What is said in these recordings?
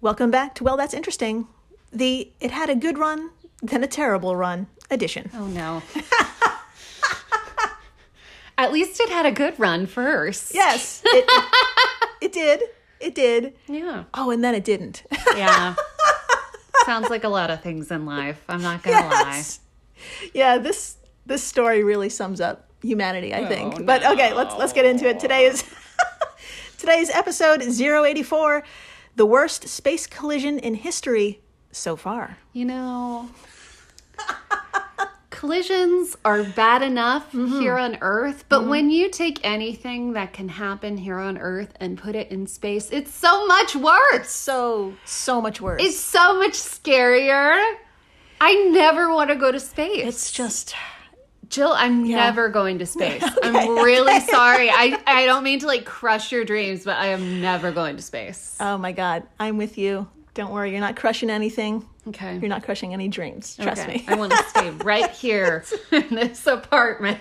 Welcome back to Well, That's Interesting. The It Had a Good Run, Then a Terrible Run edition. Oh, no. At least it had a good run first. Yes, it did. It did. Yeah. Oh, and then it didn't. Yeah. Sounds like a lot of things in life. I'm not going to lie. Yeah, this story really sums up humanity, I think. Oh, But no. okay, let's get into it. Today's episode 084, the worst space collision in history so far. You know, collisions are bad enough here on Earth, but when you take anything that can happen here on Earth and put it in space, it's so much worse. So much worse. It's so much scarier. I never want to go to space. It's just... Jill, I'm never going to space. I'm really sorry. I don't mean to like crush your dreams, but I am never going to space. Oh my God, I'm with you. Don't worry, you're not crushing anything. Okay. You're not crushing any dreams. Trust me. I want to stay right here in this apartment.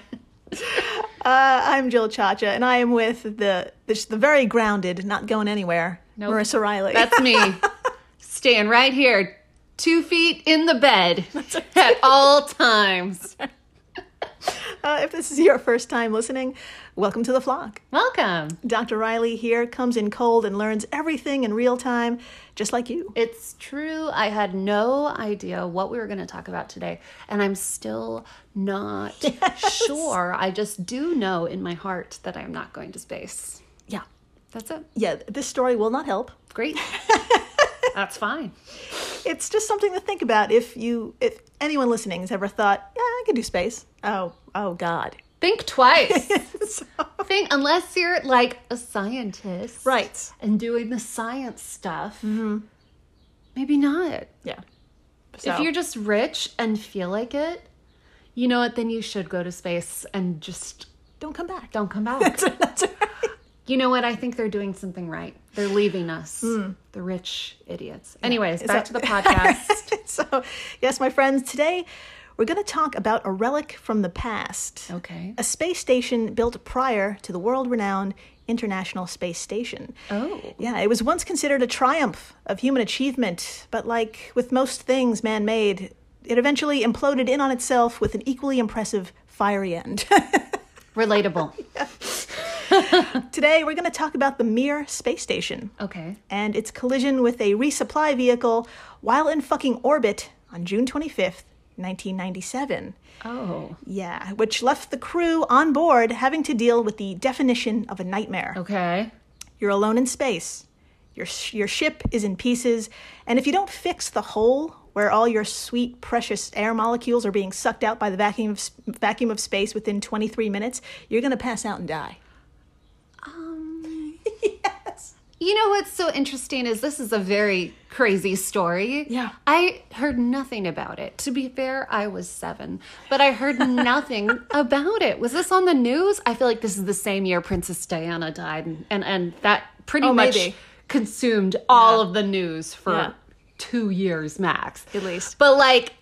I'm Jill Chacha, and I am with the very grounded, not going anywhere, Nope. Marissa Riley. That's me. Staying right here, 2 feet in the bed at all times. If this is your first time listening, welcome to the flock. Welcome. Dr. Riley here comes in cold and learns everything in real time, just like you. It's true. I had no idea what we were going to talk about today, and I'm still not sure. I just do know in my heart that I'm not going to space. Yeah. That's it. Yeah, this story will not help. Great. That's fine. It's just something to think about if anyone listening has ever thought, yeah, I could do space. Oh God. Think twice. So- Think, unless you're like a scientist. Right. And doing the science stuff. Maybe not. Yeah. If you're just rich and feel like it, you know what, then you should go to space and just don't come back. don't come back. That's right. You know what? I think they're doing something right. They're leaving us, the rich idiots. Anyways, back to the podcast. So, yes, my friends, today we're going to talk about a relic from the past. Okay. A space station built prior to the world-renowned International Space Station. Oh. Yeah, it was once considered a triumph of human achievement, but like with most things man-made, it eventually imploded in on itself with an equally impressive fiery end. Relatable. Today, we're going to talk about the Mir space station Okay. and its collision with a resupply vehicle while in fucking orbit on June 25th, 1997. Oh. Yeah, which left the crew on board having to deal with the definition of a nightmare. Okay. You're alone in space. Your ship is in pieces, and if you don't fix the hole where all your sweet, precious air molecules are being sucked out by the vacuum of space within 23 minutes, you're going to pass out and die. Yes. You know what's so interesting is this is a very crazy story. Yeah. I heard nothing about it. To be fair, I was 7, but I heard nothing about it. Was this on the news? I feel like this is the same year Princess Diana died, and that pretty much maybe. consumed all of the news for Yeah. 2 years max. At least. But like,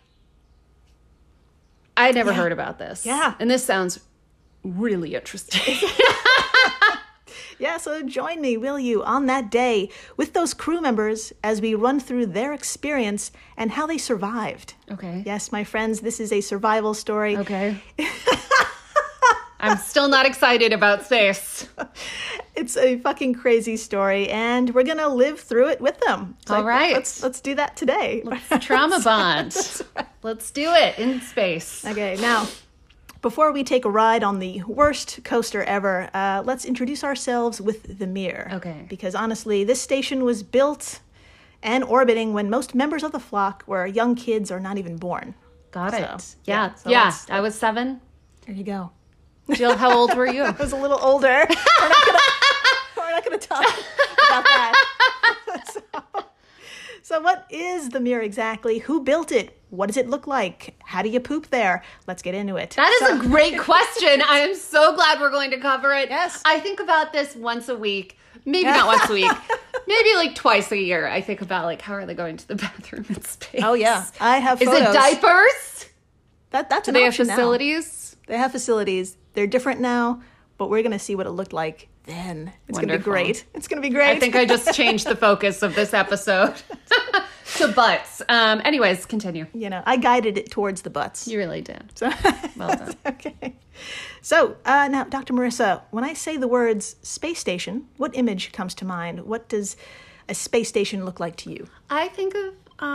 I never heard about this. Yeah. And this sounds really interesting. Yeah, so join me, will you, on that day with those crew members as we run through their experience and how they survived. Okay. Yes, my friends, this is a survival story. Okay. I'm still not excited about space. It's a fucking crazy story, and we're going to live through it with them. So All right. Let's do that today. Trauma bond. Let's do it in space. Okay, now, before we take a ride on the worst coaster ever, let's introduce ourselves with the Mir. Okay. Because honestly, this station was built and orbiting when most members of the flock were young kids or not even born. Got it. So, Yeah. so Yeah. let's- I was 7. There you go. Jill, how old were you? I was a little older. We're not gonna talk about that. So what is the Mir exactly? Who built it? What does it look like? How do you poop there? Let's get into it. That is a great question. I am so glad we're going to cover it. Yes. I think about this once a week. Maybe not once a week. Maybe like twice a year. I think about like, how are they going to the bathroom in space? Oh yeah, I have Is photos. it diapers? That's Do an they have option now. facilities? They have facilities. They're different now, but we're going to see what it looked like then. It's going to be great. It's going to be great. I think I just changed the focus of this episode to butts. Anyways, continue. I guided it towards the butts. You really did. So, well done. Okay. So, now, Dr. Marissa, when I say the words space station, what image comes to mind? What does a space station look like to you? I think of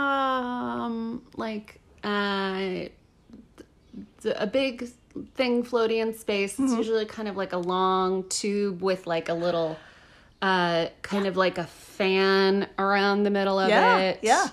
a big thing floating in space. It's usually kind of like a long tube with like a little kind of like a fan around the middle of it. Yeah.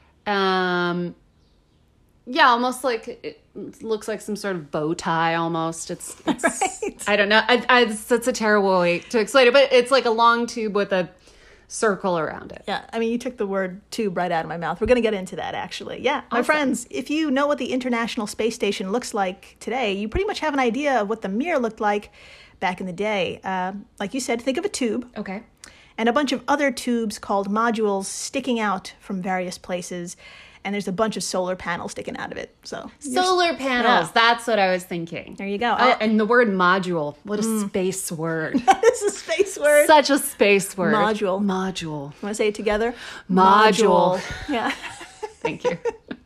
Almost like it looks like some sort of bow tie almost. It's Right. I don't know. That's a terrible way to explain it, but it's like a long tube with a circle around it. Yeah, I mean, you took the word tube right out of my mouth. We're going to get into that, actually. Yeah, my friends, if you know what the International Space Station looks like today, you pretty much have an idea of what the Mir looked like back in the day. Like you said, think of a tube. Okay. And a bunch of other tubes called modules sticking out from various places. And there's a bunch of solar panels sticking out of it. So Solar panels. Yeah. That's what I was thinking. There you go. And the word module. What a space word. That is a space word. Such a space word. Module. Module. Want to say it together? Module. Yeah. Thank you.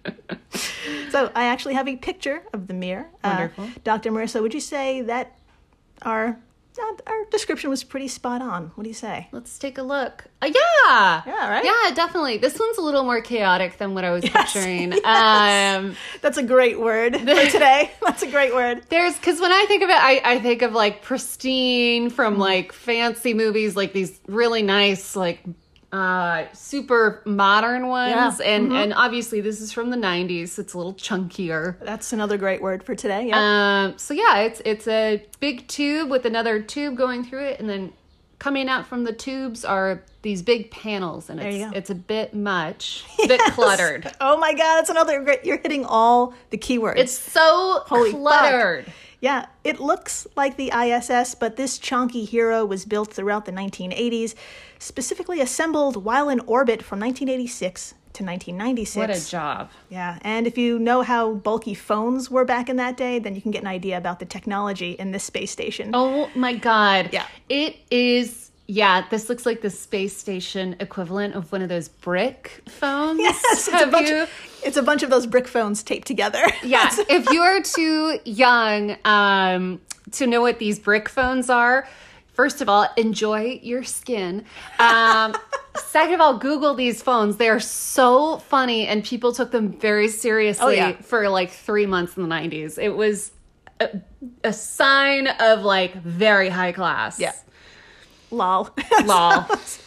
So I actually have a picture of the Mir. Wonderful. Dr. Marissa, would you say that our description was pretty spot on? What do you say? Let's take a look. Yeah. Yeah, right? Yeah, definitely. This one's a little more chaotic than what I was picturing. Yes. That's a great word for today. That's a great word. Because when I think of it, I think of like pristine from like fancy movies, like these really nice, like super modern ones. Yeah. And obviously this is from the 90s, so it's a little chunkier. That's another great word for today. Yeah. So yeah, it's a big tube with another tube going through it, and then coming out from the tubes are these big panels, and it's a bit much, a bit cluttered. Oh my God, that's another great, you're hitting all the keywords. It's so cluttered. Fuck. Yeah, it looks like the ISS, but this chonky hero was built throughout the 1980s, specifically assembled while in orbit from 1986 to 1996. What a job. Yeah, and if you know how bulky phones were back in that day, then you can get an idea about the technology in this space station. Oh my God. Yeah. It is... Yeah, this looks like the space station equivalent of one of those brick phones. Yes, it's a bunch of those brick phones taped together. Yeah, if you are too young to know what these brick phones are, first of all, enjoy your skin. Second of all, Google these phones. They are so funny, and people took them very seriously for like 3 months in the 90s. It was a sign of like very high class. Yeah. Lol. Lol.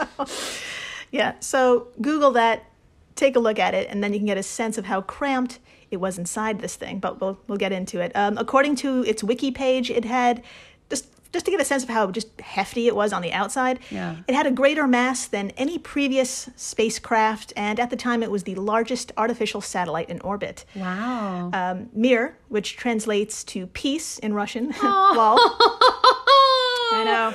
So Google that, take a look at it, and then you can get a sense of how cramped it was inside this thing, but we'll get into it. According to its wiki page, it had, just to get a sense of how just hefty it was on the outside, it had a greater mass than any previous spacecraft, and at the time it was the largest artificial satellite in orbit. Wow. Mir, which translates to peace in Russian. Lol. I know.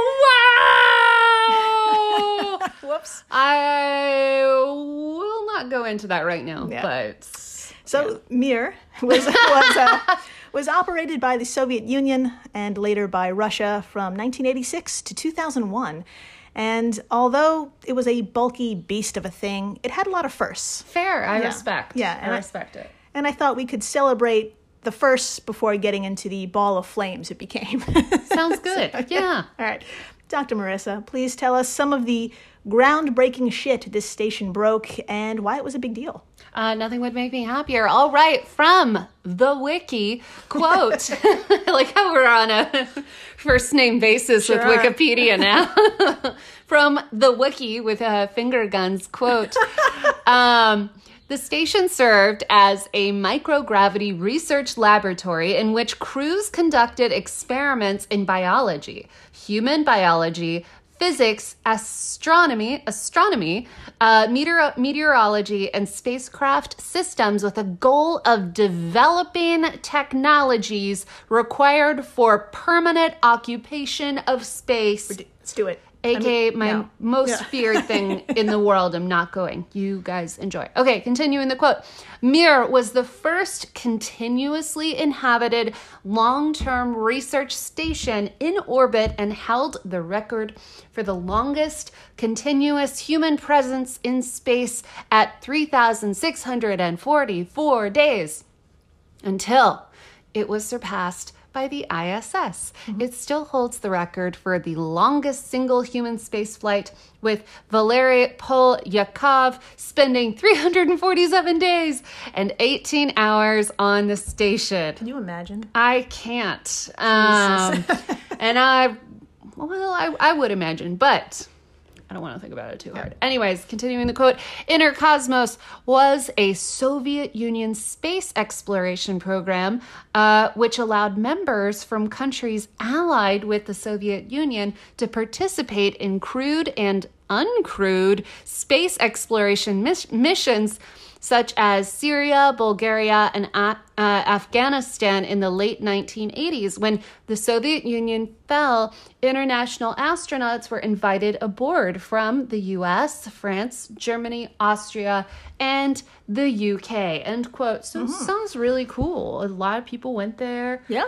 Wow! Whoops. I will not go into that right now, but... So, Mir was operated by the Soviet Union and later by Russia from 1986 to 2001. And although it was a bulky beast of a thing, it had a lot of firsts. Fair, I respect. Yeah, I respect it. And I thought we could celebrate the firsts before getting into the ball of flames it became. Sounds good. Yeah. All right. Dr. Marissa, please tell us some of the groundbreaking shit this station broke and why it was a big deal. Nothing would make me happier. All right, from the wiki, quote. I like how we're on a first name basis with Wikipedia now. From the wiki with finger guns, quote. The station served as a microgravity research laboratory in which crews conducted experiments in biology, human biology, physics, astronomy, meteorology, and spacecraft systems with a goal of developing technologies required for permanent occupation of space. Let's do it. AKA my no. most feared thing in the world. I'm not going. You guys enjoy. Okay, continuing the quote. Mir was the first continuously inhabited long-term research station in orbit and held the record for the longest continuous human presence in space at 3,644 days until it was surpassed by the ISS. It still holds the record for the longest single human space flight, with Valery Polyakov spending 347 days and 18 hours on the station. Can you imagine? I can't. And I would imagine, but I don't want to think about it too hard. Anyways, continuing the quote, Inner Cosmos was a Soviet Union space exploration program, which allowed members from countries allied with the Soviet Union to participate in crewed and uncrewed space exploration missions such as Syria, Bulgaria, and Afghanistan in the late 1980s. When the Soviet Union fell, international astronauts were invited aboard from the US, France, Germany, Austria, and the UK. End quote. So sounds really cool. A lot of people went there. Yeah.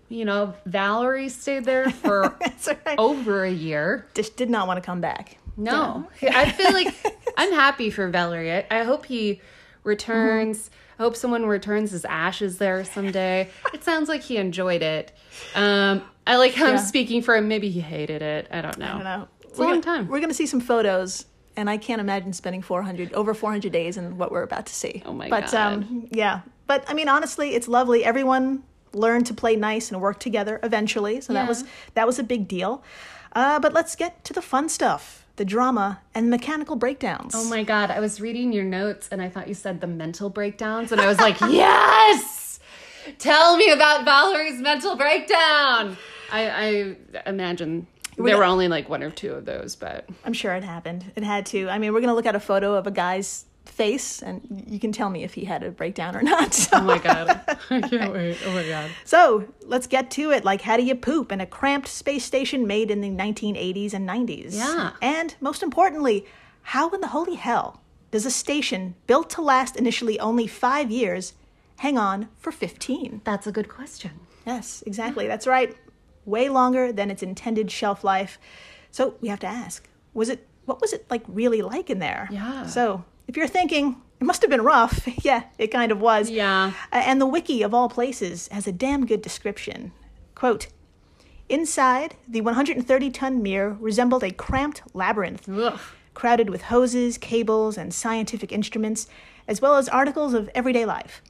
Valerie stayed there for over a year. Just did not want to come back. No. Yeah. I feel like I'm happy for Valerie. I hope he returns. I hope someone returns his ashes there someday. It sounds like he enjoyed it. I like how I'm speaking for him. Maybe he hated it. I don't know. It's a long time. We're going to see some photos, and I can't imagine spending over 400 days in what we're about to see. Oh my God. God. But I mean, honestly, it's lovely. Everyone learned to play nice and work together eventually. So that was a big deal. But let's get to the fun stuff. The drama and mechanical breakdowns. Oh my God. I was reading your notes and I thought you said the mental breakdowns. And I was like, yes! Tell me about Valerie's mental breakdown. I imagine there were only like one or two of those, but I'm sure it happened. It had to. I mean, we're going to look at a photo of a guy's face and you can tell me if he had a breakdown or not. So. Oh my God. I can't wait. Oh my God. So let's get to it. Like, how do you poop in a cramped space station made in the 1980s and 90s? Yeah. And most importantly, how in the holy hell does a station built to last initially only 5 years hang on for 15? That's a good question. Yes, exactly. That's right. Way longer than its intended shelf life. So we have to ask, what was it like really like in there? Yeah. So if you're thinking, it must have been rough. Yeah, it kind of was. Yeah. And the wiki of all places has a damn good description. Quote, inside, the 130-ton Mir resembled a cramped labyrinth, crowded with hoses, cables, and scientific instruments, as well as articles of everyday life.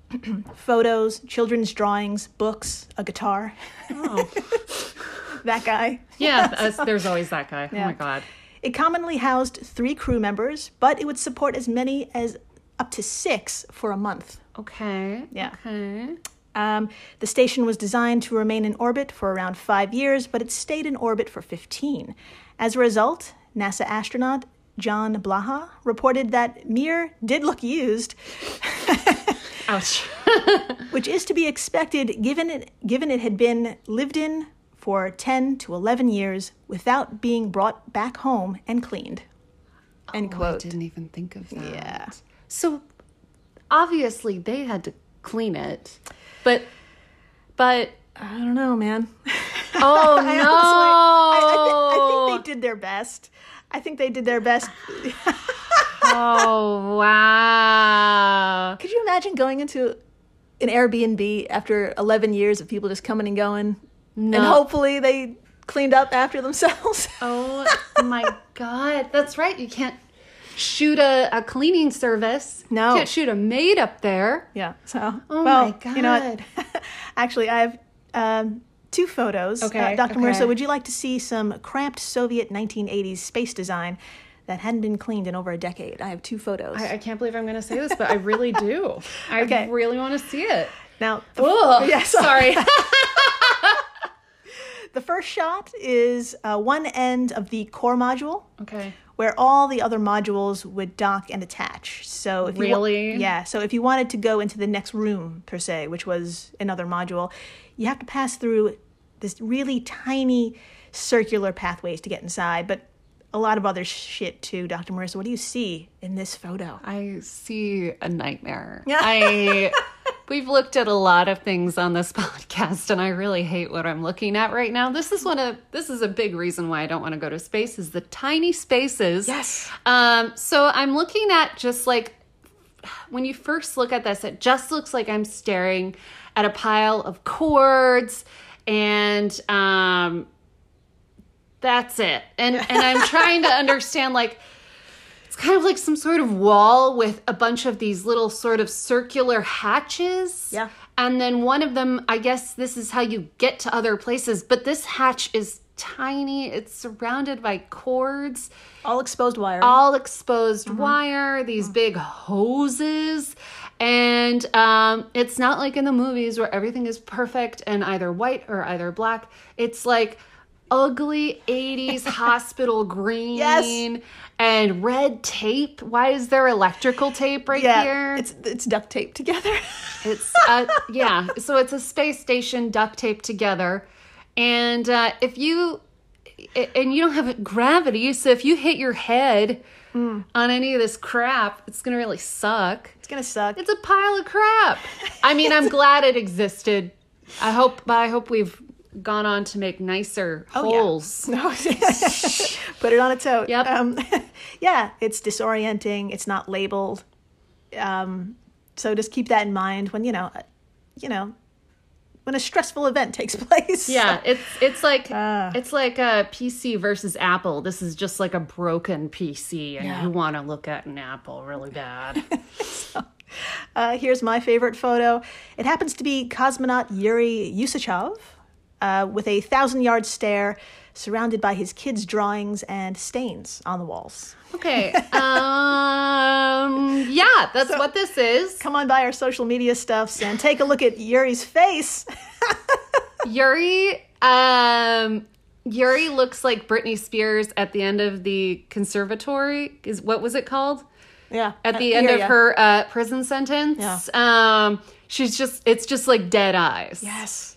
Photos, children's drawings, books, a guitar. Oh. That guy. Yeah, there's always that guy. Yeah. Oh my God. It commonly housed 3 crew members, but it would support as many as up to 6 for a month. Okay. Yeah. Okay. The station was designed to remain in orbit for around 5 years, but it stayed in orbit for 15. As a result, NASA astronaut John Blaha reported that Mir did look used. Ouch. Which is to be expected given it had been lived in for 10 to 11 years without being brought back home and cleaned. End quote. I didn't even think of that. Yeah. So obviously they had to clean it, but I don't know, man. Oh no! I think they did their best. Oh wow! Could you imagine going into an Airbnb after 11 years of people just coming and going? No. And hopefully they cleaned up after themselves. Oh my God. That's right. You can't shoot a cleaning service. No. You can't shoot a maid up there. Yeah. So, my God. You know what? Actually, I have 2 photos. Okay. Dr. Marissa, would you like to see some cramped Soviet 1980s space design that hadn't been cleaned in over a decade? I have 2 photos. I can't believe I'm going to say this, but I really do. I really want to see it. Now, sorry. The first shot is one end of the core module. Okay. Where all the other modules would dock and attach. So if so if you wanted to go into the next room, per se, which was another module, you have to pass through this really tiny circular pathways to get inside, but a lot of other shit too. Dr. Marissa, what do you see in this photo? I see a nightmare. We've looked at a lot of things on this podcast, and I really hate what I'm looking at right now. This is a big reason why I don't want to go to space, is the tiny spaces. Yes. So I'm looking at, just like, when you first look at this, it just looks like I'm staring at a pile of cords, and that's it. And I'm trying to understand, like, it's kind of like some sort of wall with a bunch of these little sort of circular hatches. Yeah. And then one of them, I guess this is how you get to other places, but this hatch is tiny. It's surrounded by cords. All exposed wire. All exposed wire, these big hoses. And it's not like in the movies where everything is perfect and either white or either black. It's like ugly 80s hospital green. Yes. And red tape. Why is there electrical tape here? It's duct taped together. It's so it's a space station duct taped together. And you don't have gravity, so if you hit your head on any of this crap, it's gonna really suck. It's gonna suck. It's a pile of crap. I mean, I'm glad it existed. I hope we've gone on to make nicer holes. Yeah. No. Put it on a tote. Yep. Yeah, it's disorienting. It's not labeled. So just keep that in mind when when a stressful event takes place. Yeah, it's like a PC versus Apple. This is just like a broken PC, and you want to look at an Apple really bad. Here's my favorite photo. It happens to be cosmonaut Yuri Usachov with a 1,000-yard stare, surrounded by his kids' drawings and stains on the walls. Okay. That's what this is. Come on by our social media stuffs and take a look at Yuri's face. Yuri looks like Britney Spears at the end of the conservatory. What was it called? Yeah. At the end of her prison sentence. Yeah. It's just like dead eyes. Yes.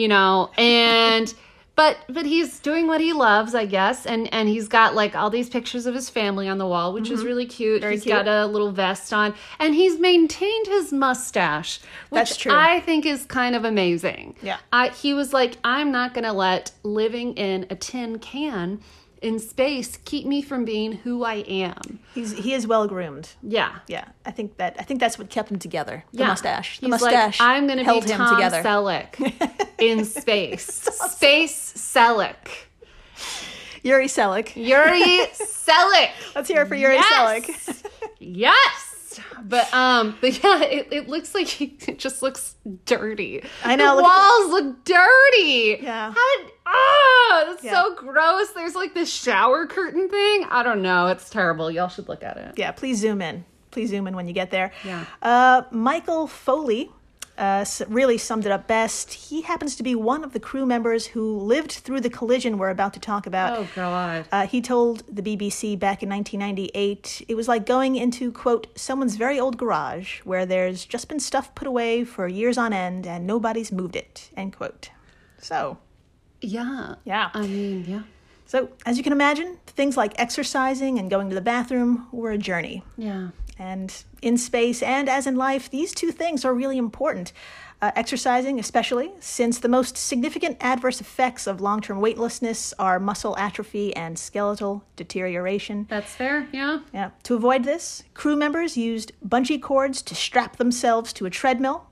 And but he's doing what he loves, I guess, and he's got like all these pictures of his family on the wall, which is really cute. He's got a little vest on, and he's maintained his mustache, which That's true. I think is kind of amazing. Yeah. He was like, I'm not going to let living in a tin can in space keep me from being who I am. He is well groomed. Yeah. Yeah. I think that's what kept him together. The mustache. The He's mustache. Like, I'm going to be him Tom together. Selleck in space. Space Selleck. Yuri Selleck. Yuri Selleck. Let's hear it for Yuri Selleck. Yes. But yeah, it looks like it just looks dirty. I know. The walls look dirty. Yeah. That's so gross. There's like this shower curtain thing. I don't know. It's terrible. Y'all should look at it. Yeah, please zoom in. Please zoom in when you get there. Yeah. Michael Foley really summed it up best. He happens to be one of the crew members who lived through the collision we're about to talk about. Oh, God. He told the BBC back in 1998, it was like going into, quote, someone's very old garage where there's just been stuff put away for years on end and nobody's moved it, end quote. So. Yeah. Yeah. I mean, yeah. So, as you can imagine, things like exercising and going to the bathroom were a journey. Yeah. And in space and as in life, these two things are really important. Exercising, especially, since the most significant adverse effects of long-term weightlessness are muscle atrophy and skeletal deterioration. That's fair, yeah. Yeah. To avoid this, crew members used bungee cords to strap themselves to a treadmill.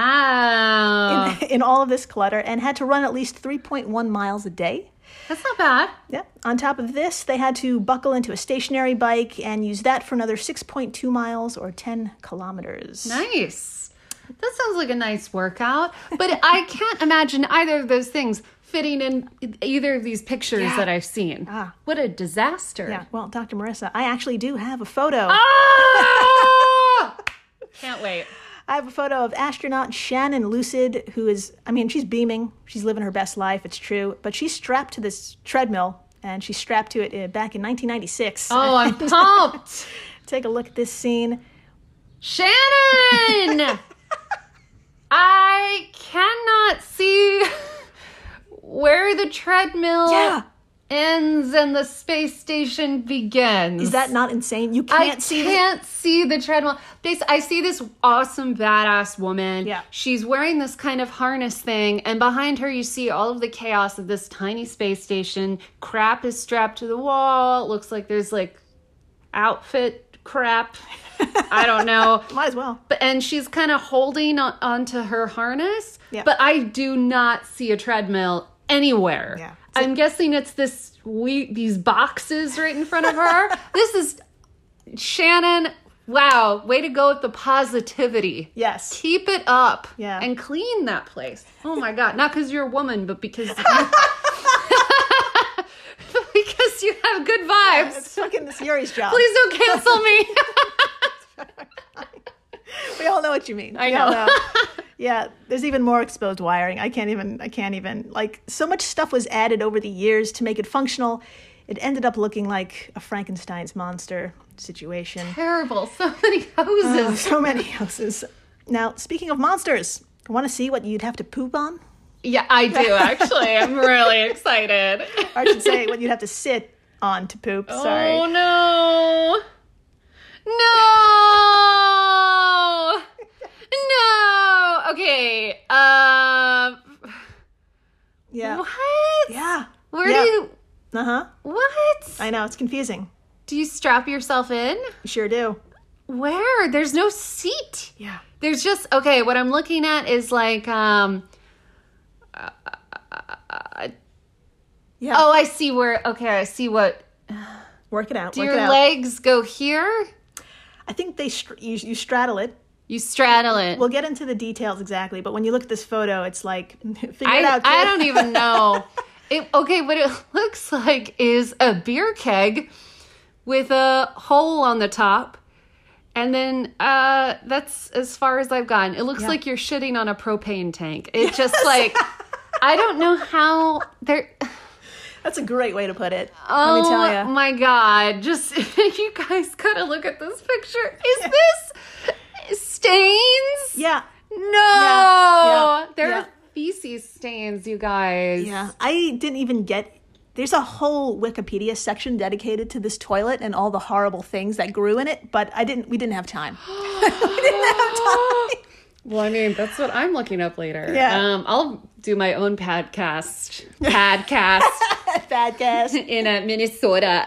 Wow. In all of this clutter, and had to run at least 3.1 miles a day. That's not bad. Yeah. On top of this, they had to buckle into a stationary bike and use that for another 6.2 miles or 10 kilometers. Nice. That sounds like a nice workout. But I can't imagine either of those things fitting in either of these pictures that I've seen. What a disaster. Yeah. Well, Dr. Marissa, I actually do have a photo. Ah! Can't wait. I have a photo of astronaut Shannon Lucid, who is, she's beaming. She's living her best life, it's true. But she's strapped to this treadmill, and she's strapped to it back in 1996. Oh, I'm pumped. Take a look at this scene. Shannon! I cannot see where the treadmill Yeah. ends and the space station begins. Is that not insane? You I can't see can't see the treadmill. I see this awesome badass woman. Yeah. She's wearing this kind of harness thing, and behind her you see all of the chaos of this tiny space station. Crap is strapped to the wall. It looks like there's like outfit crap. I don't know. Might as well. And she's kind of holding onto her harness. Yeah. But I do not see a treadmill anywhere. Yeah. I'm guessing it's these boxes right in front of her. This is Shannon. Wow, way to go with the positivity. Yes. Keep it up. Yeah. And clean that place. Oh my God. Not because you're a woman, but because because you have good vibes. It's fucking this Yuri's job. Please don't cancel me. We all know what you mean. I We all know. Yeah, there's even more exposed wiring. I can't even, like, so much stuff was added over the years to make it functional. It ended up looking like a Frankenstein's monster situation. Terrible. So many hoses. So many houses. Now, speaking of monsters, want to see what you'd have to poop on? Yeah, I do, actually. I'm really excited. Or I should say what you'd have to sit on to poop. Sorry. Oh, no. No. Okay. Yeah. What? Yeah. Where Yeah. do you... Uh-huh. What? I know, it's confusing. Do you strap yourself in? You sure do. Where? There's no seat. Yeah. There's just... Okay, what I'm looking at is like... Yeah. Oh, I see where... Okay, I see what... Work it out. Do work your it out. legs go here? I think you straddle it. You straddle it. We'll get into the details exactly, but when you look at this photo, it's like, figure it out, kid. I don't even know. Okay, what it looks like is a beer keg with a hole on the top. And then that's as far as I've gotten. It looks Yeah. like you're shitting on a propane tank. It just like, I don't know how they're... That's a great way to put it. Let me tell Oh you. my God. Just, you guys gotta look at this picture. Is this stains? Yeah. No. Yeah. They're Yeah. feces stains, you guys. Yeah. I didn't even get... There's a whole Wikipedia section dedicated to this toilet and all the horrible things that grew in it, but we didn't have time. We didn't have time. Well, I mean, that's what I'm looking up later. Yeah. I'll do my own podcast Bad guess. in Minnesota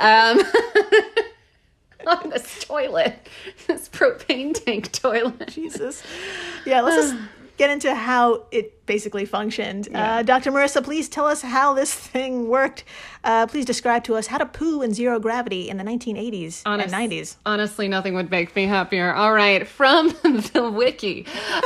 on this toilet, this propane tank toilet. Jesus. Yeah, let's just get into how it basically functioned. Yeah. Dr. Marissa, please tell us how this thing worked. Please describe to us how to poo in zero gravity in the 1980s and 90s. Honestly, nothing would make me happier. All right, from the wiki.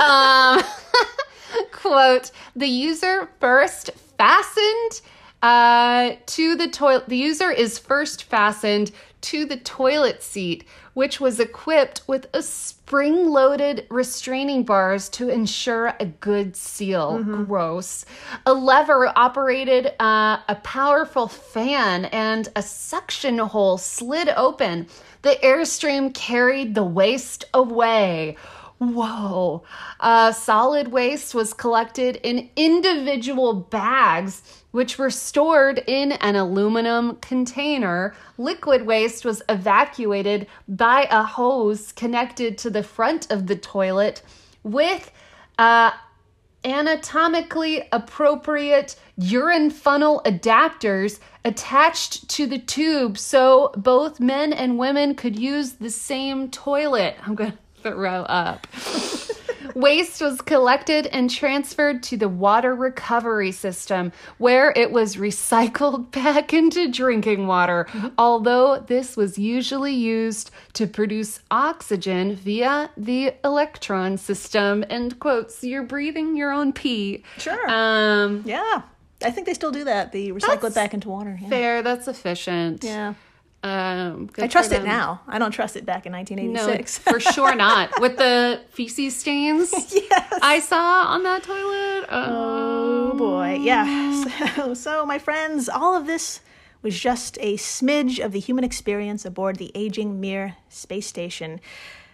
Quote, the user first fastened to the toilet. The user is first fastened to the toilet seat, which was equipped with a spring-loaded restraining bars to ensure a good seal. Gross. A lever operated a powerful fan, and a suction hole slid open. The airstream carried the waste away. Whoa. Solid waste was collected in individual bags, which were stored in an aluminum container. Liquid waste was evacuated by a hose connected to the front of the toilet with anatomically appropriate urine funnel adapters attached to the tube so both men and women could use the same toilet. I'm going to throw up. Waste was collected and transferred to the water recovery system, where it was recycled back into drinking water, although this was usually used to produce oxygen via the electron system. End quote. So you're breathing your own pee. Sure. Um, Yeah. I think they still do that. They recycle it That's back into water. Yeah. Fair. That's efficient. Yeah. Good I for trust it them. now. I don't trust it back in No, 1986. for sure not. With the feces stains Yes. I saw on that toilet. Oh boy. Yeah. So my friends, all of this was just a smidge of the human experience aboard the aging Mir space station.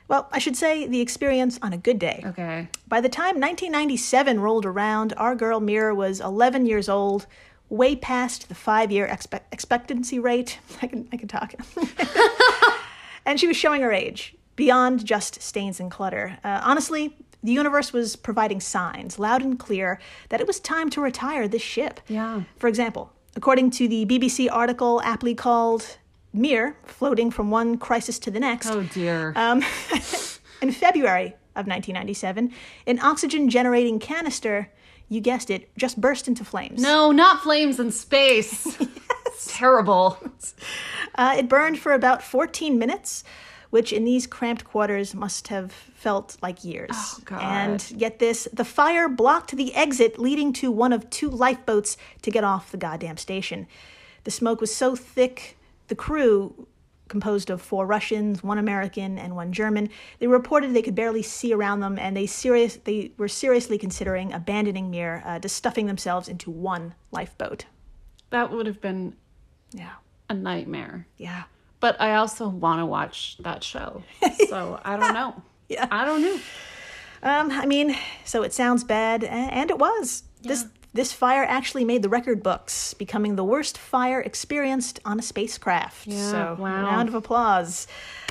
Well, I should say the experience on a good day. Okay. By the time 1997 rolled around, our girl Mira was 11 years old, way past the 5-year expectancy rate. I can talk. And she was showing her age, beyond just stains and clutter. Honestly, the universe was providing signs, loud and clear, that it was time to retire this ship. Yeah. For example, according to the BBC article aptly called Mir, floating from one crisis to the next. Oh, dear. In February of 1997, an oxygen-generating canister, you guessed it, just burst into flames. No, not flames in space. Yes. It's terrible. It burned for about 14 minutes, which in these cramped quarters must have felt like years. Oh, God. And get this, the fire blocked the exit leading to one of 2 lifeboats to get off the goddamn station. The smoke was so thick, the crew, composed of 4 Russians, 1 American, and 1 German, they reported they could barely see around them, and they were seriously considering abandoning Mir, just stuffing themselves into 1 lifeboat. That would have been a nightmare. Yeah. But I also want to watch that show. So I don't know. Yeah. I don't know. So it sounds bad, and it was. Yeah. This fire actually made the record books, becoming the worst fire experienced on a spacecraft. Yeah, so, wow. Round of applause.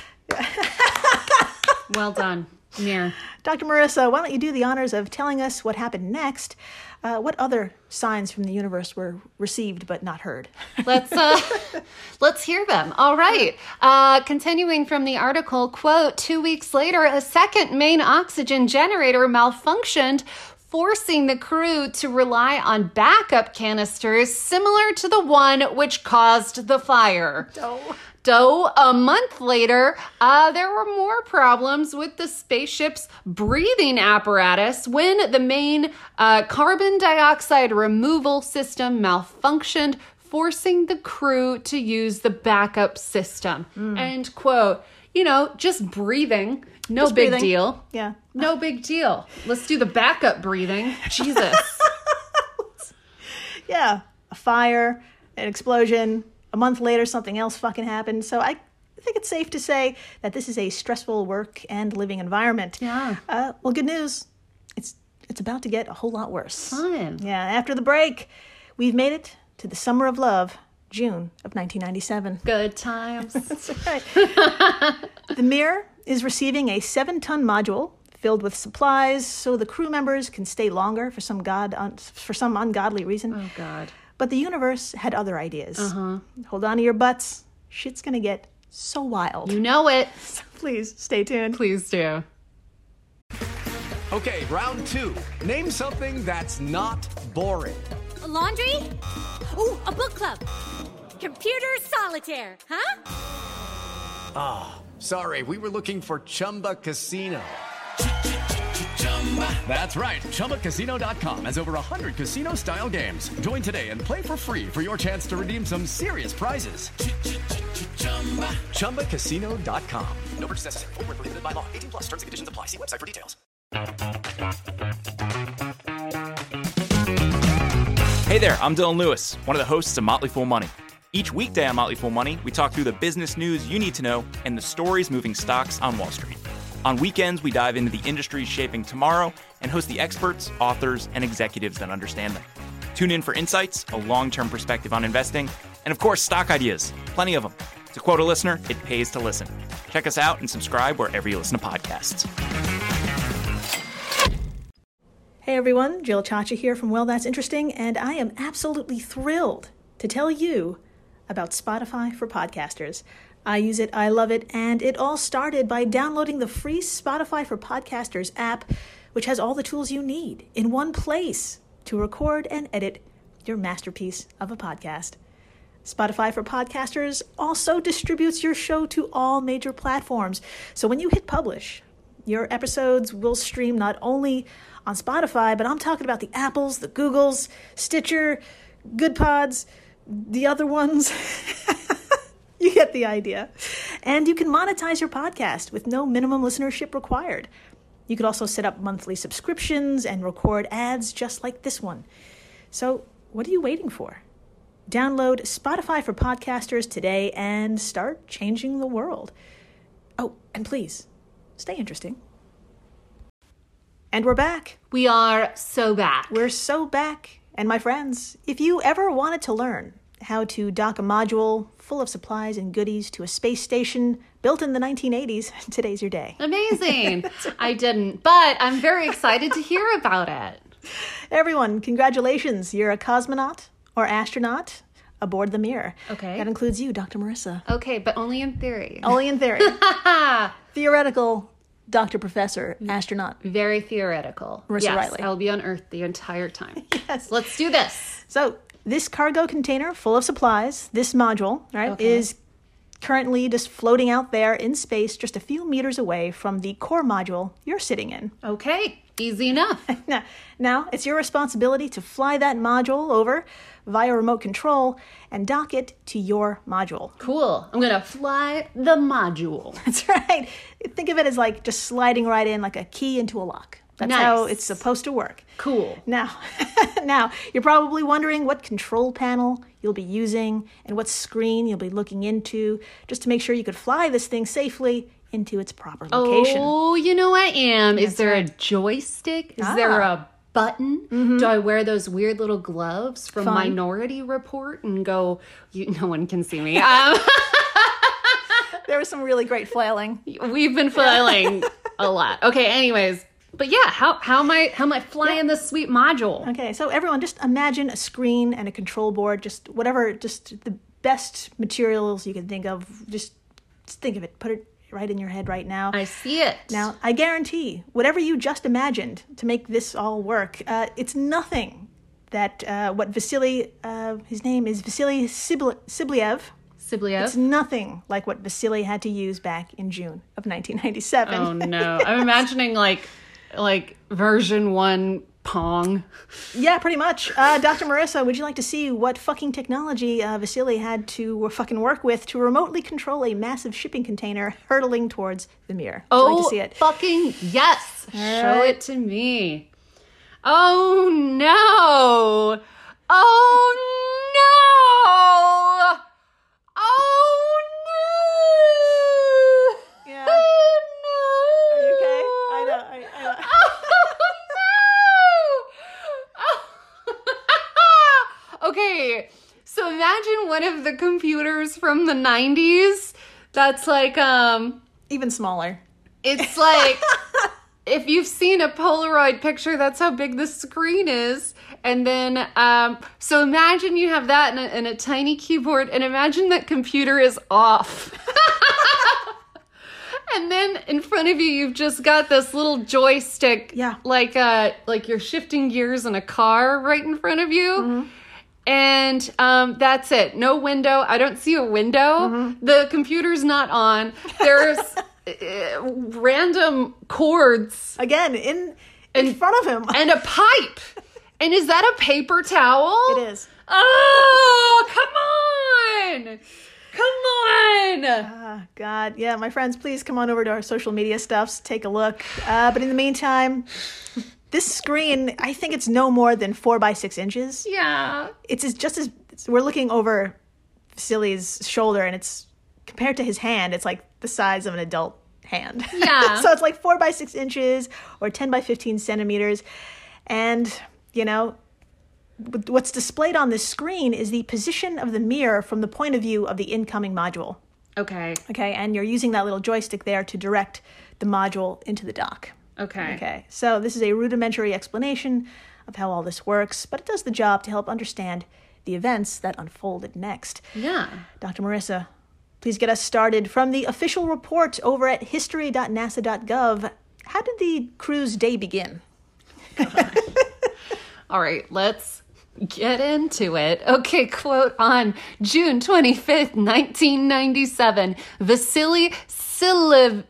Well done. Yeah. Dr. Marissa, why don't you do the honors of telling us what happened next? What other signs from the universe were received but not heard? Let's hear them. All right. Continuing from the article, quote, 2 weeks later, a second main oxygen generator malfunctioned, forcing the crew to rely on backup canisters similar to the one which caused the fire. Though a month later, there were more problems with the spaceship's breathing apparatus when the main carbon dioxide removal system malfunctioned, forcing the crew to use the backup system. End quote. Just breathing. No big deal. Yeah. No big deal. Let's do the backup breathing. Jesus. Yeah. A fire, an explosion. A month later, something else fucking happened. So I think it's safe to say that this is a stressful work and living environment. Yeah. Well, good news. It's about to get a whole lot worse. Fun. Yeah. After the break, we've made it to the summer of love, June of 1997. Good times. That's right. The Mir is receiving a 7-ton module filled with supplies so the crew members can stay longer for some ungodly reason. Oh, God. But the universe had other ideas. Hold on to your butts. Shit's gonna get so wild. You know it. So please stay tuned. Please do. Okay, round 2. Name something that's not boring. A laundry? Ooh, a book club. Computer solitaire, huh? Sorry, we were looking for Chumba Casino. That's right. ChumbaCasino.com has over 100 casino-style games. Join today and play for free for your chance to redeem some serious prizes. ChumbaCasino.com. No purchase necessary. Void where prohibited by law. 18 plus. Terms and conditions apply. See website for details. Hey there, I'm Dylan Lewis, one of the hosts of Motley Fool Money. Each weekday on Motley Fool Money, we talk through the business news you need to know and the stories moving stocks on Wall Street. On weekends, we dive into the industries shaping tomorrow and host the experts, authors, and executives that understand them. Tune in for insights, a long-term perspective on investing, and of course, stock ideas. Plenty of them. To quote a listener, it pays to listen. Check us out and subscribe wherever you listen to podcasts. Hey everyone, Jill Chacha here from Well That's Interesting, and I am absolutely thrilled to tell you about Spotify for podcasters. I use it, I love it, and it all started by downloading the free Spotify for Podcasters app, which has all the tools you need in one place to record and edit your masterpiece of a podcast. Spotify for Podcasters also distributes your show to all major platforms. So when you hit publish, your episodes will stream not only on Spotify, but I'm talking about the Apples, the Googles, Stitcher, Good Pods, the other ones. You get the idea. And you can monetize your podcast with no minimum listenership required. You could also set up monthly subscriptions and record ads just like this one. So what are you waiting for? Download Spotify for Podcasters today and start changing the world. Oh, and please, stay interesting. And we're back. We are so back. We're so back. And my friends, if you ever wanted to learn how to dock a module full of supplies and goodies to a space station built in the 1980s, today's your day. Amazing. I didn't, but I'm very excited to hear about it. Everyone, congratulations. You're a cosmonaut or astronaut aboard the Mir. Okay. That includes you, Dr. Marissa. Okay, but only in theory. Only in theory. Theoretical Dr. Professor, astronaut. Very theoretical. Marissa yes, Riley. I'll be on Earth the entire time. Yes. Let's do this. So this cargo container full of supplies, this module, right, is currently just floating out there in space just a few meters away from the core module you're sitting in. Okay, easy enough. Now, it's your responsibility to fly that module over via remote control and dock it to your module. Cool. I'm going to fly the module. That's right. Think of it as like just sliding right in like a key into a lock. That's Nice. how it's supposed to work. Cool. Now, you're probably wondering what control panel you'll be using and what screen you'll be looking into just to make sure you could fly this thing safely into its proper location. Oh, you know I am. Is there a joystick? Is there a button? Mm-hmm. Do I wear those weird little gloves from Minority Report and go, no one can see me? There was some really great flailing. We've been flailing a lot. Okay, anyways. But yeah, how am I flying this sweet module? Okay, so everyone just imagine a screen and a control board, just the best materials you can think of. Just think of it. Put it right in your head right now. I see it. Now, I guarantee, whatever you just imagined to make this all work, it's nothing that what Vasily, his name is Vasily Sibliev. It's nothing like what Vasily had to use back in June of 1997. Oh no, I'm imagining like version 1 Pong. Yeah, pretty much. Dr. Marissa, would you like to see what fucking technology Vasily had to fucking work with to remotely control a massive shipping container hurtling towards the Mir? Would you like to see it? Fucking yes! Show right. it to me. Oh no! Oh no! Oh no! Yeah. Oh no! Are you okay? I know. Okay, so imagine one of the computers from the 90s that's like, Even smaller. it's like, if you've seen a Polaroid picture, that's how big the screen is. And then, so imagine you have that and a tiny keyboard, and imagine that computer is off. And then in front of you, you've just got this little joystick, Yeah. like you're shifting gears in a car right in front of you. Mm-hmm. And that's it. No window. I don't see a window. Mm-hmm. The computer's not on. There's random cords Again, in front of him. and a pipe. And is that a paper towel? It is. Oh, come on. Come on. God. Yeah, my friends, please come on over to our social media stuffs, take a look. But in the meantime, this screen, I think it's no more than 4 by 6 inches. Yeah. It's just as we're looking over Vasily's shoulder, and it's compared to his hand, it's like the size of an adult hand. Yeah. So it's like 4 by 6 inches or 10 by 15 centimeters. And, you know, what's displayed on this screen is the position of the Mir from the point of view of the incoming module. Okay. Okay, and you're using that little joystick there to direct the module into the dock. Okay. Okay, so this is a rudimentary explanation of how all this works, but it does the job to help understand the events that unfolded next. Yeah. Dr. Marissa, please get us started from the official report over at history.nasa.gov. How did the crew's day begin? All right, let's get into it. Okay, quote on June 25th, 1997, Vasily Sibliev,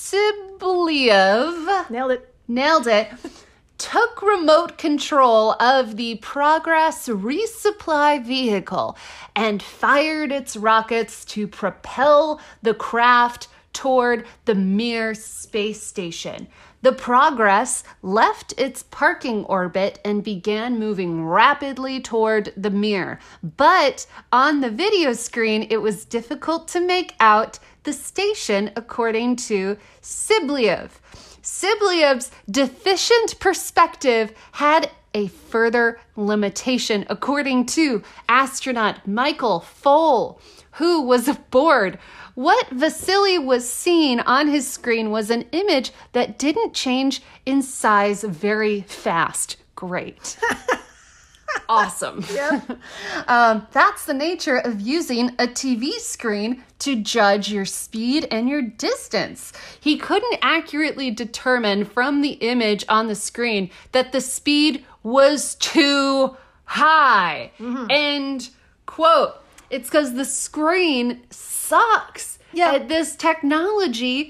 Nailed it. took remote control of the Progress resupply vehicle and fired its rockets to propel the craft toward the Mir space station. The Progress left its parking orbit and began moving rapidly toward the Mir. But on the video screen, it was difficult to make out the station, according to Sibliev. Sibliev's deficient perspective had a further limitation, according to astronaut Michael Foale, who was aboard. What Vasily was seeing on his screen was an image that didn't change in size very fast. Great. Awesome. Yep. That's the nature of using a TV screen to judge your speed and your distance. He couldn't accurately determine from the image on the screen that the speed was too high. End quote. It's because the screen sucks at this technology.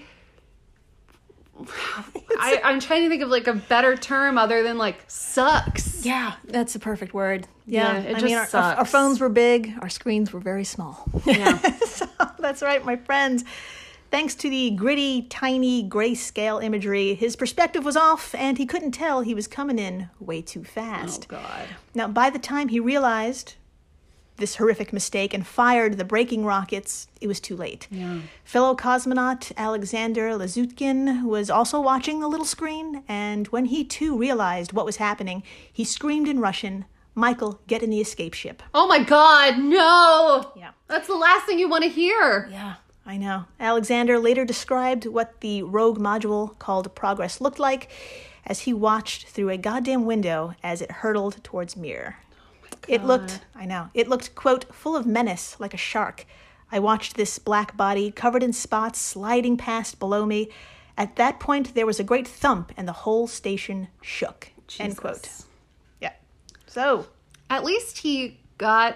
I'm trying to think of like a better term other than like sucks. Yeah, that's a perfect word. Yeah, it just sucks. Our phones were big, our screens were very small. Yeah. So, that's right, my friends. Thanks to the gritty, tiny, grayscale imagery, his perspective was off, and he couldn't tell he was coming in way too fast. Oh, God. Now, by the time he realized this horrific mistake and fired the braking rockets, it was too late. Yeah. Fellow cosmonaut Alexander Lazutkin was also watching the little screen, and when he too realized what was happening, he screamed in Russian, "Michael, get in the escape ship." Oh my God, no! Yeah. That's the last thing you want to hear. Yeah, I know. Alexander later described what the rogue module called Progress looked like as he watched through a goddamn window as it hurtled towards Mir. It looked, quote, full of menace, like a shark. I watched this black body, covered in spots, sliding past below me. At that point, there was a great thump, and the whole station shook. Jesus. End quote. Yeah. So. At least he got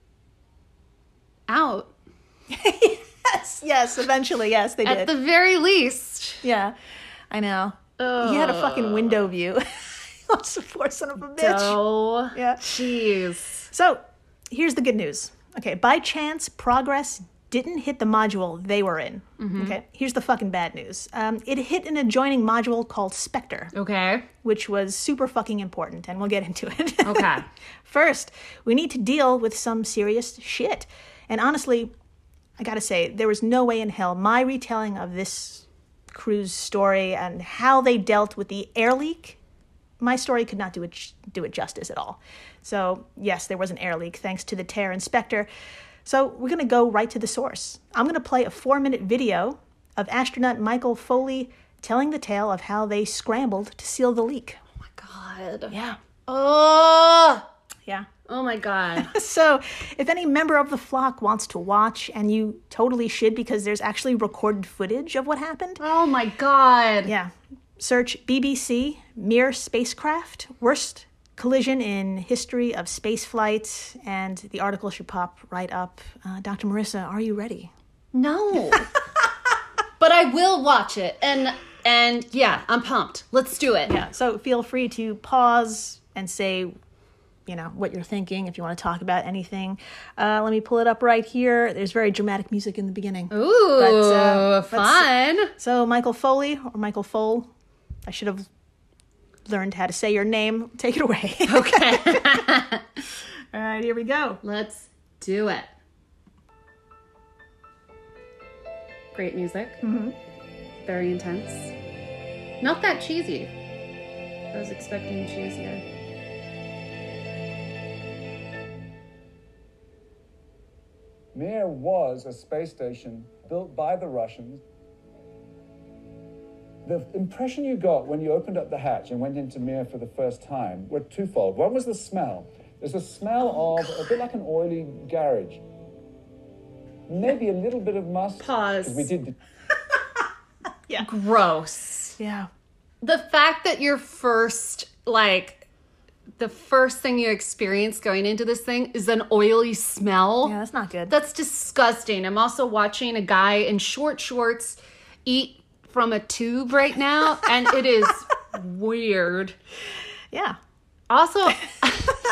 out. Yes, eventually, yes, they did. At the very least. Yeah, I know. He had a fucking window view. Poor son of a bitch. Oh, yeah. Jeez. So, here's the good news. Okay, by chance, Progress didn't hit the module they were in. Okay, here's the fucking bad news. It hit an adjoining module called Spectre. Okay. Which was super fucking important, and we'll get into it. Okay. First, we need to deal with some serious shit. And honestly, I gotta say, there was no way in hell my retelling of this crew's story and how they dealt with the air leak, my story could not do it justice at all. So, yes, there was an air leak thanks to the Terror Inspector. So, we're going to go right to the source. I'm going to play a 4-minute video of astronaut Michael Foale telling the tale of how they scrambled to seal the leak. Oh, my God. Yeah. Oh! Yeah. Oh, my God. So, if any member of the flock wants to watch, and you totally should because there's actually recorded footage of what happened. Oh, my God. Yeah. Search BBC Mir spacecraft worst collision in history of space flight, and the article should pop right up. Dr. Marissa, are you ready? No. But I will watch it. And yeah, I'm pumped. Let's do it. Yeah. So feel free to pause and say, what you're thinking if you want to talk about anything. Let me pull it up right here. There's very dramatic music in the beginning. Ooh, fun. So Michael Foale, or Michael Foale, I should have learned how to say your name. Take it away. Okay. All right, here we go. Let's do it. Great music. Mm-hmm. Very intense. Not that cheesy. I was expecting cheesier. Mir was a space station built by the Russians. The impression you got when you opened up the hatch and went into Mir for the first time were twofold. One was the smell. There's a smell of a bit like an oily garage. Maybe a little bit of must. Pause. We did. Yeah. Gross. Yeah. The fact that your first, the first thing you experience going into this thing is an oily smell. Yeah, that's not good. That's disgusting. I'm also watching a guy in short shorts eat from a tube right now, and it is weird. Yeah. Also,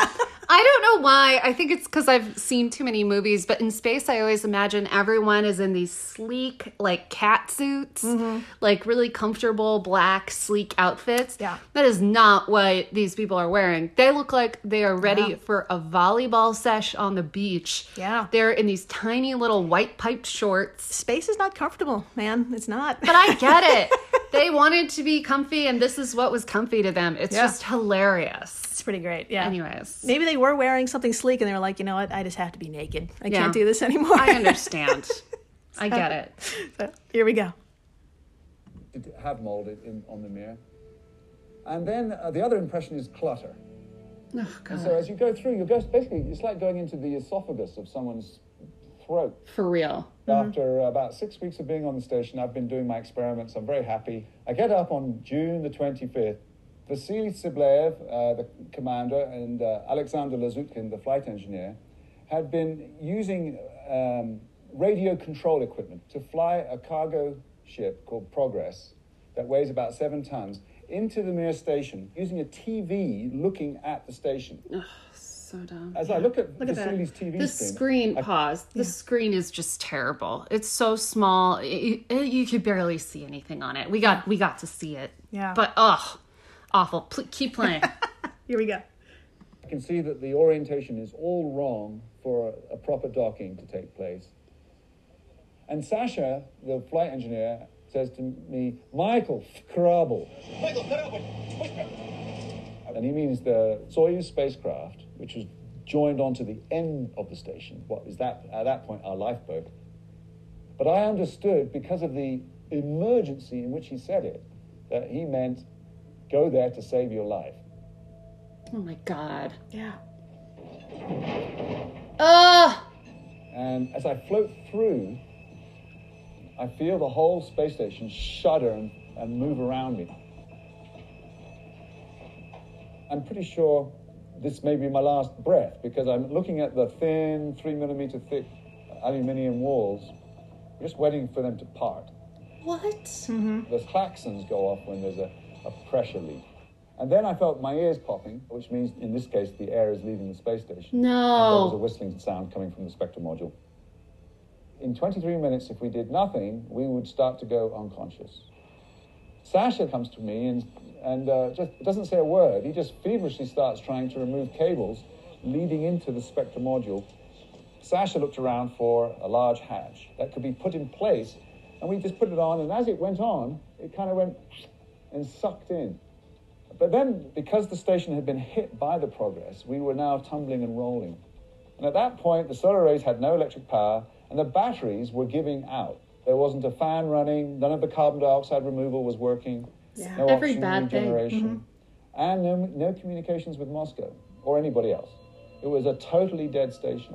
I don't know why. I think it's because I've seen too many movies, but in space, I always imagine everyone is in these sleek, like, cat suits, like really comfortable, black, sleek outfits. Yeah. That is not what these people are wearing. They look like they are ready for a volleyball sesh on the beach. Yeah. They're in these tiny little white piped shorts. Space is not comfortable, man. It's not. But I get it. They wanted to be comfy, and this is what was comfy to them. It's just hilarious. It's pretty great. Yeah. Anyways. Maybe they were wearing something sleek and they were like, you know what? I just have to be naked. I can't do this anymore. I understand. I get it. So, here we go. It have mold on the mirror. And then the other impression is clutter. Oh, God. And so as you go through, basically, it's like going into the esophagus of someone's throat. For real. After about 6 weeks of being on the station, I've been doing my experiments. I'm very happy. I get up on June the 25th. Vasily Tsyblev, the commander, and Alexander Lazutkin, the flight engineer, had been using radio control equipment to fly a cargo ship called Progress that weighs about 7 tons into the Mir station using a TV looking at the station. Ugh, so dumb. As I look at Vasily's TV The screen... The screen is just terrible. It's so small. You could barely see anything on it. We got to see it. Yeah. But, awful. Keep playing. Here we go. I can see that the orientation is all wrong for a proper docking to take place. And Sasha, the flight engineer, says to me, Michael, vkrabel. And he means the Soyuz spacecraft, which was joined onto the end of the station. What is that, at that point, our lifeboat. But I understood, because of the emergency in which he said it, that he meant go there to save your life. Oh, my God. Yeah. And as I float through, I feel the whole space station shudder and move around me. I'm pretty sure this may be my last breath, because I'm looking at the thin, 3-millimeter thick aluminium walls, just waiting for them to part. What? The klaxons go off when there's a pressure leak. And then I felt my ears popping, which means, in this case, the air is leaving the space station. No. And there was a whistling sound coming from the spectral module. In 23 minutes, if we did nothing, we would start to go unconscious. Sasha comes to me and just doesn't say a word. He just feverishly starts trying to remove cables leading into the spectral module. Sasha looked around for a large hatch that could be put in place, and we just put it on, and as it went on, it kind of went and sucked in. But then, because the station had been hit by the Progress, we were now tumbling and rolling. And at that point, the solar arrays had no electric power, and the batteries were giving out. There wasn't a fan running, none of the carbon dioxide removal was working, no Every oxygen bad thing. regeneration, and no communications with Moscow or anybody else. It was a totally dead station.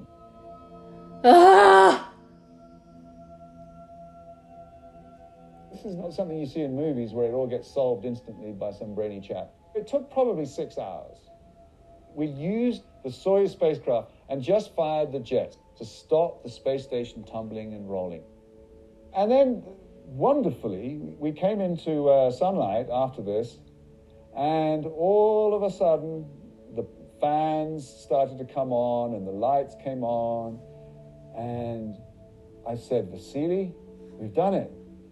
This is not something you see in movies where it all gets solved instantly by some brainy chap. It took probably 6 hours. We used the Soyuz spacecraft and just fired the jets to stop the space station tumbling and rolling. And then, wonderfully, we came into sunlight after this, and all of a sudden, the fans started to come on, and the lights came on, and I said, Vasily, we've done it.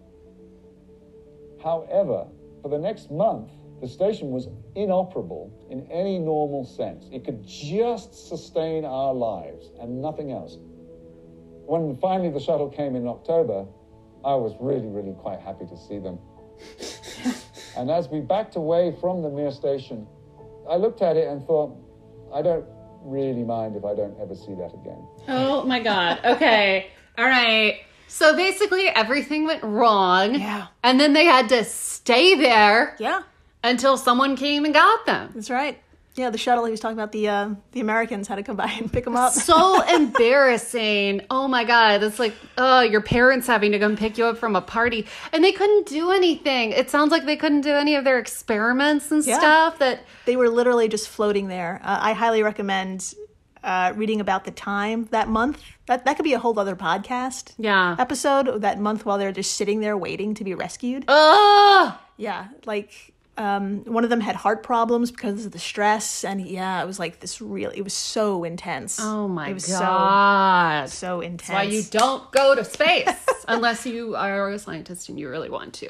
However, for the next month, the station was inoperable in any normal sense. It could just sustain our lives and nothing else. When finally the shuttle came in October, I was really, really quite happy to see them. And as we backed away from the Mir station, I looked at it and thought, I don't really mind if I don't ever see that again. Oh my God. Okay. All right. So basically everything went wrong. Yeah. And then they had to stay there. Yeah. Until someone came and got them. That's right. Yeah, the shuttle he was talking about, the Americans had to come by and pick them up. So embarrassing. Oh my God. It's like, your parents having to come pick you up from a party. And they couldn't do anything. It sounds like they couldn't do any of their experiments and stuff. That they were literally just floating there. I highly recommend reading about the time that month. That could be a whole other podcast episode. That month while they're just sitting there waiting to be rescued. Oh! Yeah, like One of them had heart problems because of the stress. And yeah, it was like it was so intense. Oh my it was God. So intense. That's why you don't go to space unless you are a scientist and you really want to.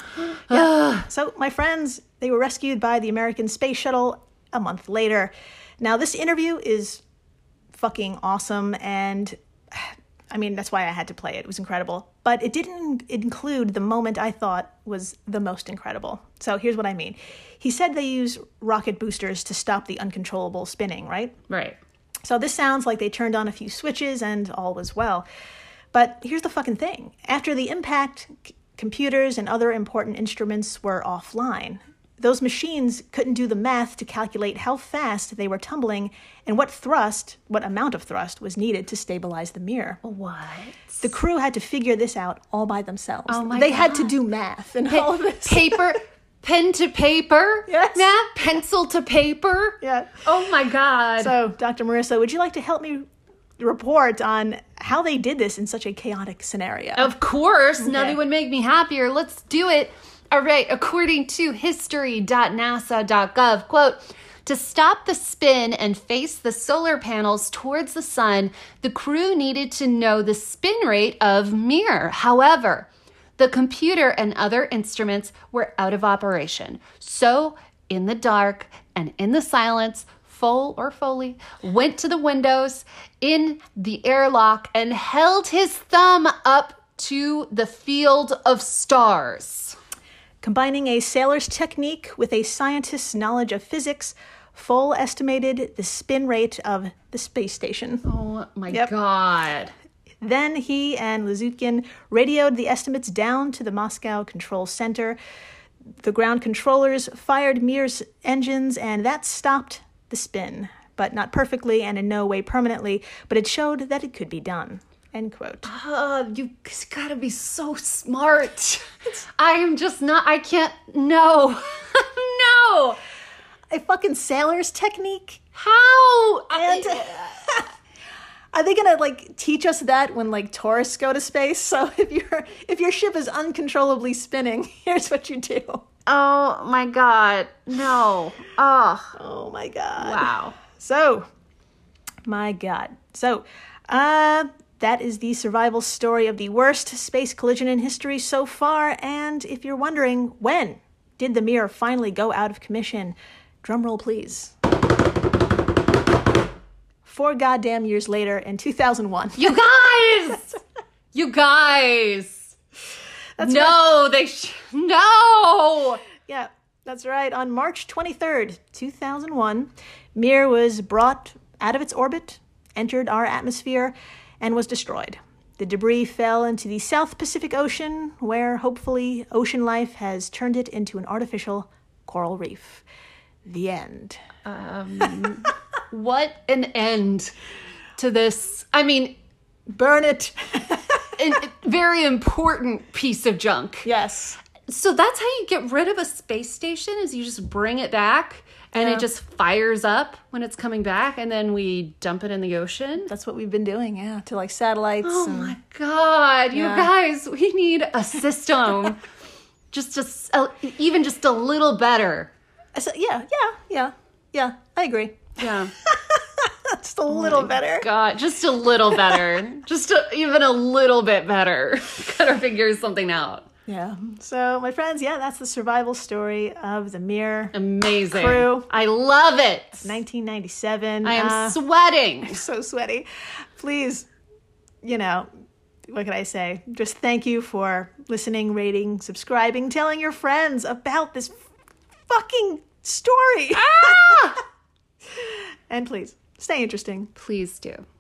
So my friends, they were rescued by the American Space Shuttle a month later. Now, this interview is fucking awesome, and I mean, that's why I had to play it. It was incredible. But it didn't include the moment I thought was the most incredible. So here's what I mean. He said they use rocket boosters to stop the uncontrollable spinning, right? Right. So this sounds like they turned on a few switches and all was well. But here's the fucking thing. After the impact, computers and other important instruments were offline. Those machines couldn't do the math to calculate how fast they were tumbling and what amount of thrust was needed to stabilize the mirror. What? The crew had to figure this out all by themselves. Oh my They God. had to do math and all of this. Pen to paper? Yes. Math, pencil to paper? Yeah. Oh my God. So, Dr. Marissa, would you like to help me report on how they did this in such a chaotic scenario? Of course. Okay. Nothing would make me happier. Let's do it. All right. According to history.nasa.gov, quote, to stop the spin and face the solar panels towards the sun, the crew needed to know the spin rate of Mir. However, the computer and other instruments were out of operation. So, in the dark and in the silence, Foley went to the windows in the airlock and held his thumb up to the field of stars. Combining a sailor's technique with a scientist's knowledge of physics, Foale estimated the spin rate of the space station. Oh my Yep. God. Then he and Lazutkin radioed the estimates down to the Moscow Control Center. The ground controllers fired Mir's engines, and that stopped the spin, but not perfectly and in no way permanently, but it showed that it could be done. End quote. You gotta be so smart. I can't, no. No. A fucking sailor's technique? How? And are they gonna teach us that when tourists go to space? So if your ship is uncontrollably spinning, here's what you do. Oh my God. No. Oh my God. Wow. So, my God. So, that is the survival story of the worst space collision in history so far. And if you're wondering, when did the Mir finally go out of commission? Drumroll, please. 4 goddamn years later in 2001. You guys! You guys! That's no, right. No! Yeah, that's right. On March 23rd, 2001, Mir was brought out of its orbit, entered our atmosphere, and was destroyed. The debris fell into the South Pacific Ocean, where hopefully ocean life has turned it into an artificial coral reef. The end. What an end to this. I mean, Burn it. a very important piece of junk. Yes. So that's how you get rid of a space station, is you just bring it back and it just fires up when it's coming back, and then we dump it in the ocean. That's what we've been doing, yeah, to satellites. Oh my God, you guys, we need a system even just a little better. So, yeah, I agree. Yeah. Just a little better. God, just a little better. Even a little bit better. Gotta figure something out. Yeah. So, my friends, that's the survival story of the Mir Amazing. crew. I love it. 1997. I am sweating. So sweaty. Please, what can I say? Just thank you for listening, rating, subscribing, telling your friends about this fucking story. And please, stay interesting. Please do.